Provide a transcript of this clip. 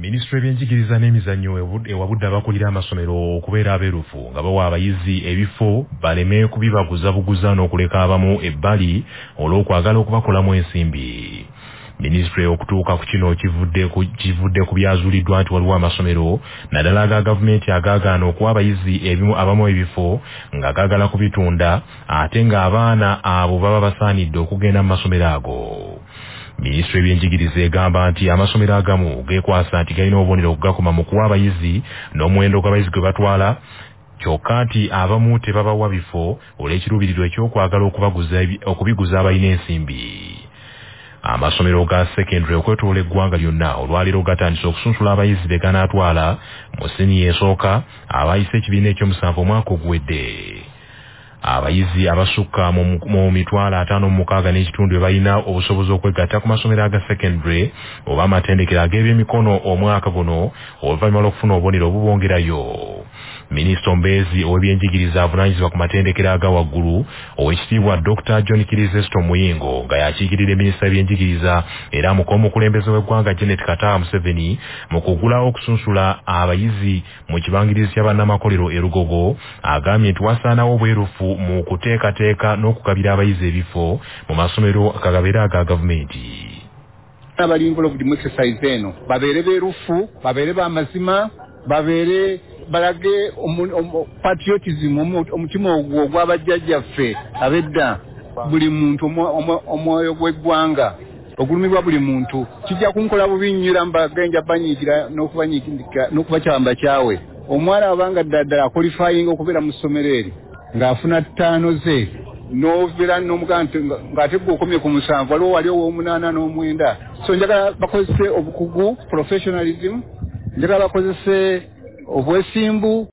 Ministry y'ebyenjigiriza n'emizannyo ewabudde abakulira amasomero okubeera abeerufu nga bawa abayizi ebifo baleme kubibaguza buguza n'okuleka abamu ebbali olw'okwagala okubakolamu ensimbi. Ministry okutuuka ku kino kivudde ku byazuuliddwa nti waliwo amasomero naddala aga gavumenti agaagaana okuwa abayizi abamu ebifo nga gaagala kubitunda ate ng'abaana abo baba basaanidde okugenda mu masomero ago. Ministry y'ebyenjigiriza egamba nti amasomero agamu geekwasa nti galina obubonero okugakoma mu kuwa abayizi n'omuwendo gw'abayizi gwe batwala kyokka nti abamu tebabawa bifo olw'ekiruubirirwa ekyokwagala okubiguza abalina ensimbi. Amasomero ga secondary okwetoola eggwanga lyonna olwaleero gatandise okusunsula abayizi be ganaatwala mu siniya esooka abayise ekibiina ekyomusanvu omwaka oguwedde. Abayizi abasukka mu mitwalo 56 n'ekitundu balina obusobozi okwegatta ku masomero aga secondary oba amatendekero ag'ebyemikono omwaka guno oluvannyuma lw'okufuna obubonero obubongerayo. Minisita Mbezi ow'ebyenjigiriza avunaanyizibwa ku matendekero aga waggulu ow'ekitiibwa Dr. John Kirizesto Muyingo nga yakiikirira minisita y'ebyenjigiriza era omukulembeze w'eggwanga Janet Kataha Museveni mu kugulawo okusunsula abayizi mu kibangirizi kya bannamakolero e Lugogo agambye nti wasaanawo obwerufu mu kuteekateeka n'okugabira abayizi ebifo mu masomero akagabeera aga gavumenti. Abali involved mu exercise eno babeere beerufu, babeere b'amazima, babeere balage patriotism omutima ogwo gw'abajjajjaffe abedda buli muntu omwoyo gw'eggwanga ogulumirwa buli muntu kijja kunkola bubi nnyo mbagenja banyiikira n'okubakyamba kyawe omwana abanga ddala qualifying okubeera mu ssomero eri ng'afuna 5 ze n'obeera n'omuganda ng'ate gwe okomye ku 7 waliwo wali ow'omunana n'omwenda so njagala bakozese obukugu professionalism njagala bakozese obwesimbu